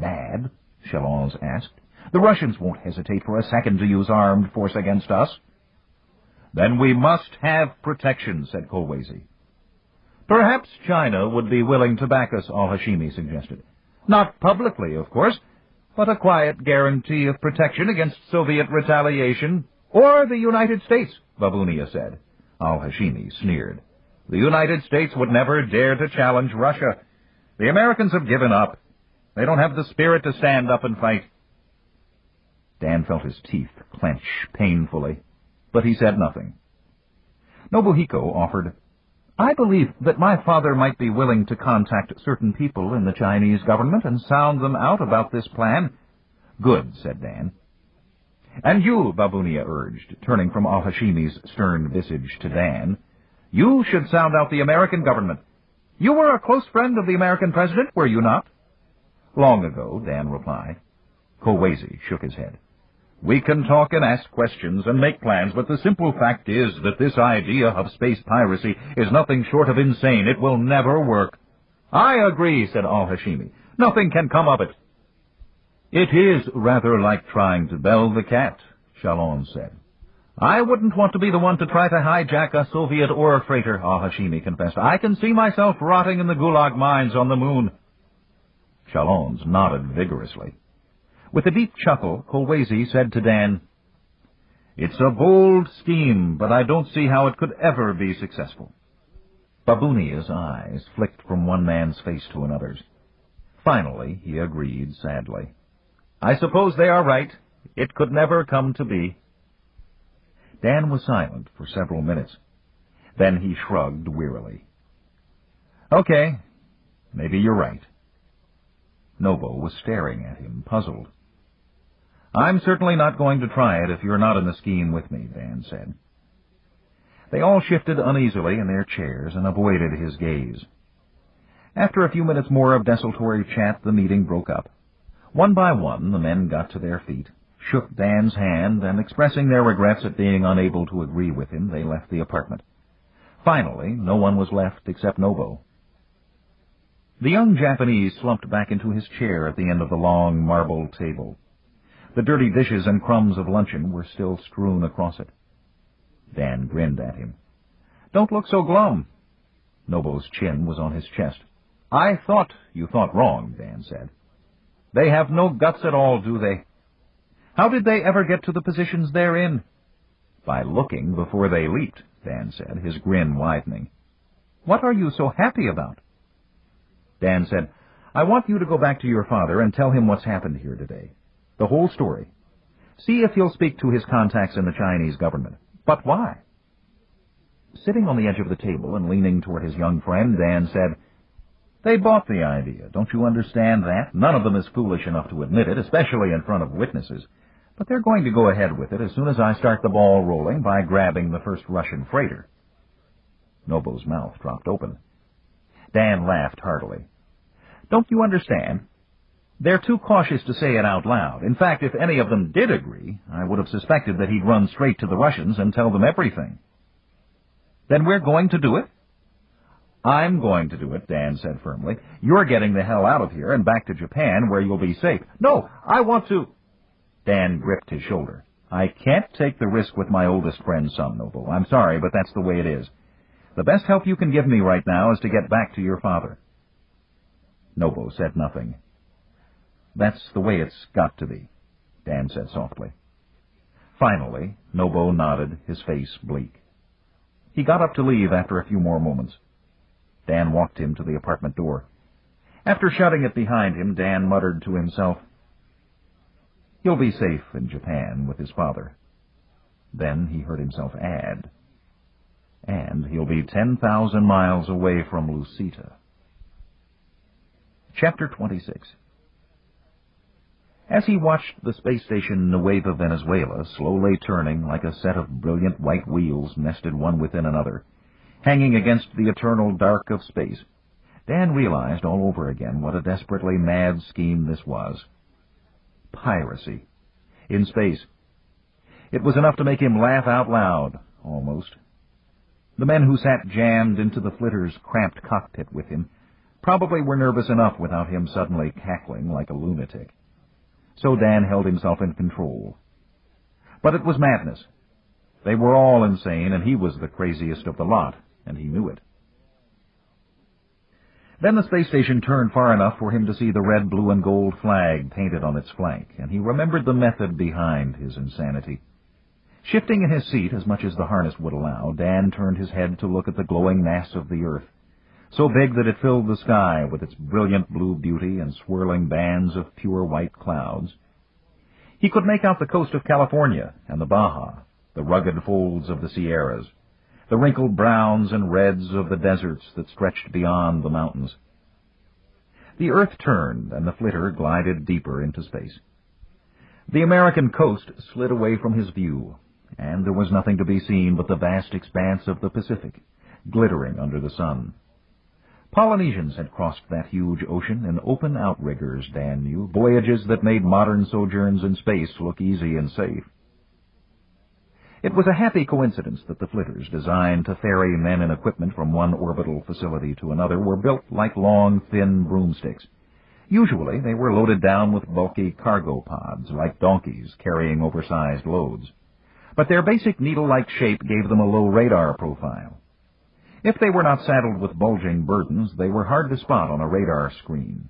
Mad? Chalons asked. The Russians won't hesitate for a second to use armed force against us. Then we must have protection, said Kolwezi. Perhaps China would be willing to back us, al-Hashimi suggested. Not publicly, of course, but a quiet guarantee of protection against Soviet retaliation. Or the United States, Babunia said. Al-Hashimi sneered. The United States would never dare to challenge Russia. The Americans have given up. They don't have the spirit to stand up and fight. Dan felt his teeth clench painfully, but he said nothing. Nobuhiko offered, I believe that my father might be willing to contact certain people in the Chinese government and sound them out about this plan. Good, said Dan. And you, Babunia urged, turning from Al-Hashimi's stern visage to Dan, you should sound out the American government. You were a close friend of the American president, were you not? Long ago, Dan replied. Kolwezi shook his head. We can talk and ask questions and make plans, but the simple fact is that this idea of space piracy is nothing short of insane. It will never work. I agree, said Al-Hashimi. Nothing can come of it. It is rather like trying to bell the cat, Chalons said. I wouldn't want to be the one to try to hijack a Soviet ore freighter, Al-Hashimi confessed. I can see myself rotting in the Gulag mines on the moon. Chalons nodded vigorously. With a deep chuckle, Kolwezi said to Dan, It's a bold scheme, but I don't see how it could ever be successful. Babunia's eyes flicked from one man's face to another's. Finally, he agreed sadly. I suppose they are right. It could never come to be. Dan was silent for several minutes. Then he shrugged wearily. Okay, maybe you're right. Nobo was staring at him, puzzled. I'm certainly not going to try it if you're not in the scheme with me, Dan said. They all shifted uneasily in their chairs and avoided his gaze. After a few minutes more of desultory chat, the meeting broke up. One by one, the men got to their feet, shook Dan's hand, and expressing their regrets at being unable to agree with him, they left the apartment. Finally, no one was left except Nobo. The young Japanese slumped back into his chair at the end of the long marble table. The dirty dishes and crumbs of luncheon were still strewn across it. Dan grinned at him. Don't look so glum. Nobo's chin was on his chest. I thought you thought wrong, Dan said. They have no guts at all, do they? How did they ever get to the positions they're in? By looking before they leaped, Dan said, his grin widening. What are you so happy about? Dan said, I want you to go back to your father and tell him what's happened here today. The whole story. See if he'll speak to his contacts in the Chinese government. But why? Sitting on the edge of the table and leaning toward his young friend, Dan said, They bought the idea. Don't you understand that? None of them is foolish enough to admit it, especially in front of witnesses. But they're going to go ahead with it as soon as I start the ball rolling by grabbing the first Russian freighter. Nobo's mouth dropped open. Dan laughed heartily. Don't you understand? They're too cautious to say it out loud. In fact, if any of them did agree, I would have suspected that he'd run straight to the Russians and tell them everything. Then we're going to do it? I'm going to do it, Dan said firmly. You're getting the hell out of here and back to Japan where you'll be safe. No, I want to... Dan gripped his shoulder. I can't take the risk with my oldest friend's son, Nobo. I'm sorry, but that's the way it is. The best help you can give me right now is to get back to your father. Nobo said nothing. That's the way it's got to be, Dan said softly. Finally, Nobo nodded, his face bleak. He got up to leave after a few more moments. Dan walked him to the apartment door. After shutting it behind him, Dan muttered to himself, He'll be safe in Japan with his father. Then he heard himself add, and he'll be 10,000 miles away from Lucita. Chapter 26. As he watched the space station Nueva Venezuela slowly turning like a set of brilliant white wheels nested one within another, hanging against the eternal dark of space, Dan realized all over again what a desperately mad scheme this was. Piracy. In space. It was enough to make him laugh out loud, almost. The men who sat jammed into the flitter's cramped cockpit with him probably were nervous enough without him suddenly cackling like a lunatic. So Dan held himself in control. But it was madness. They were all insane, and he was the craziest of the lot, and he knew it. Then the space station turned far enough for him to see the red, blue, and gold flag painted on its flank, and he remembered the method behind his insanity. Shifting in his seat as much as the harness would allow, Dan turned his head to look at the glowing mass of the Earth, so big that it filled the sky with its brilliant blue beauty and swirling bands of pure white clouds. He could make out the coast of California and the Baja, the rugged folds of the Sierras, the wrinkled browns and reds of the deserts that stretched beyond the mountains. The Earth turned, and the flitter glided deeper into space. The American coast slid away from his view, and there was nothing to be seen but the vast expanse of the Pacific, glittering under the sun. Polynesians had crossed that huge ocean in open outriggers, Dan knew, voyages that made modern sojourns in space look easy and safe. It was a happy coincidence that the flitters, designed to ferry men and equipment from one orbital facility to another, were built like long, thin broomsticks. Usually they were loaded down with bulky cargo pods, like donkeys carrying oversized loads. But their basic needle-like shape gave them a low radar profile. If they were not saddled with bulging burdens, they were hard to spot on a radar screen.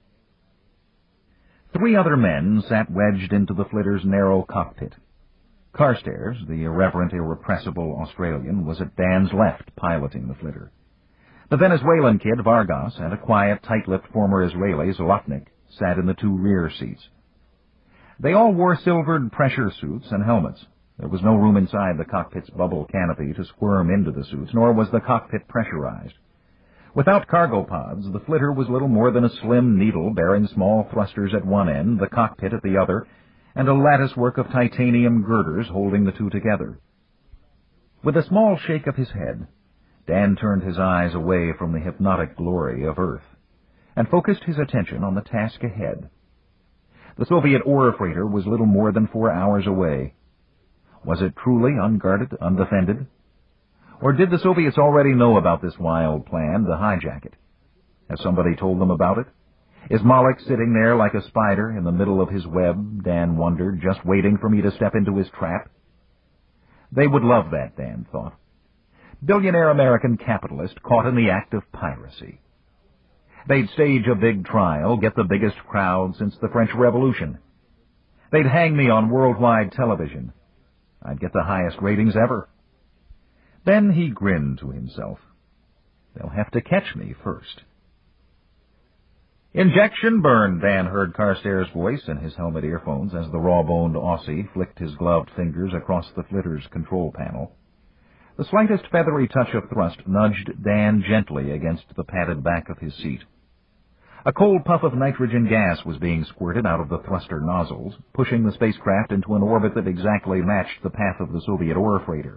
3 other men sat wedged into the flitter's narrow cockpit. Carstairs, the irreverent, irrepressible Australian, was at Dan's left, piloting the flitter. The Venezuelan kid, Vargas, and a quiet, tight-lipped former Israeli, Zlotnik, sat in the 2 rear seats. They all wore silvered pressure suits and helmets. There was no room inside the cockpit's bubble canopy to squirm into the suits, nor was the cockpit pressurized. Without cargo pods, the flitter was little more than a slim needle bearing small thrusters at one end, the cockpit at the other, and a latticework of titanium girders holding the 2 together. With a small shake of his head, Dan turned his eyes away from the hypnotic glory of Earth and focused his attention on the task ahead. The Soviet ore freighter was little more than 4 hours away. Was it truly unguarded, undefended? Or did the Soviets already know about this wild plan to hijack it? Has somebody told them about it? Is Moloch sitting there like a spider in the middle of his web, Dan wondered, just waiting for me to step into his trap? They would love that, Dan thought. Billionaire American capitalist caught in the act of piracy. They'd stage a big trial, get the biggest crowd since the French Revolution. They'd hang me on worldwide television. I'd get the highest ratings ever. Then he grinned to himself. They'll have to catch me first. "Injection burn," Dan heard Carstairs' voice in his helmet earphones as the raw-boned Aussie flicked his gloved fingers across the flitter's control panel. The slightest feathery touch of thrust nudged Dan gently against the padded back of his seat. A cold puff of nitrogen gas was being squirted out of the thruster nozzles, pushing the spacecraft into an orbit that exactly matched the path of the Soviet ore freighter.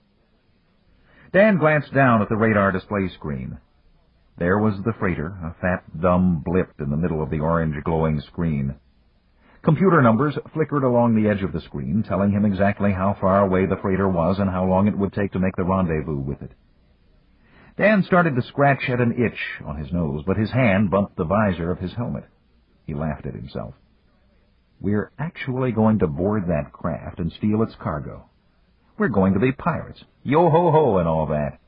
Dan glanced down at the radar display screen. There was the freighter, a fat, dumb blip in the middle of the orange glowing screen. Computer numbers flickered along the edge of the screen, telling him exactly how far away the freighter was and how long it would take to make the rendezvous with it. Dan started to scratch at an itch on his nose, but his hand bumped the visor of his helmet. He laughed at himself. We're actually going to board that craft and steal its cargo. We're going to be pirates. Yo-ho-ho and all that.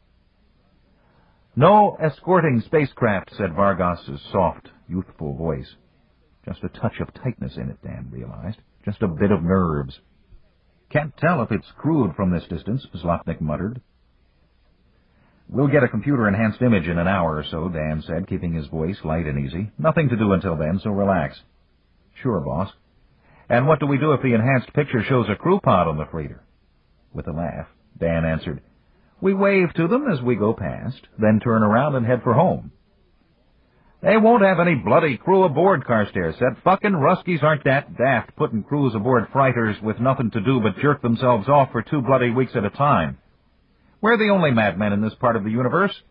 "No escorting spacecraft," said Vargas's soft, youthful voice. Just a touch of tightness in it, Dan realized. Just a bit of nerves. "Can't tell if it's crewed from this distance," Zlotnik muttered. "We'll get a computer-enhanced image in an hour or so," Dan said, keeping his voice light and easy. "Nothing to do until then, so relax." "Sure, boss." "And what do we do if the enhanced picture shows a crew pod on the freighter?" With a laugh, Dan answered, "We wave to them as we go past, then turn around and head for home." "They won't have any bloody crew aboard," Carstairs said. "Fucking Ruskies aren't that daft putting crews aboard freighters with nothing to do but jerk themselves off for 2 bloody weeks at a time. We're the only madmen in this part of the universe."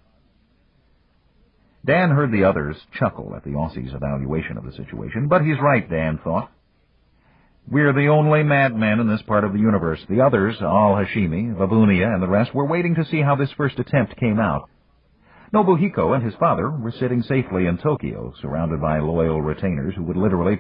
Dan heard the others chuckle at the Aussie's evaluation of the situation, but he's right, Dan thought. We're the only madmen in this part of the universe. The others, Al-Hashimi, Lavunia, and the rest, were waiting to see how this first attempt came out. Nobuhiko and his father were sitting safely in Tokyo, surrounded by loyal retainers who would literally